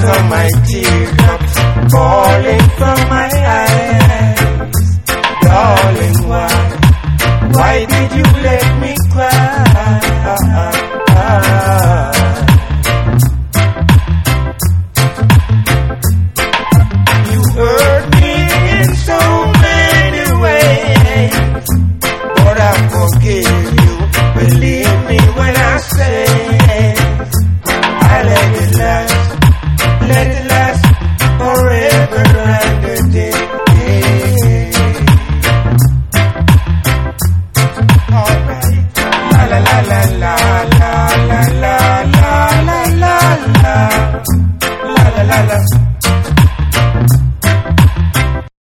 saw my teardrops falling from my eyes. Darling, why did you let me cry? You hurt me in so many ways, but I forgive you. Believe me when I say I let it last forever and a day. Alright, la la la la la la la la la la la.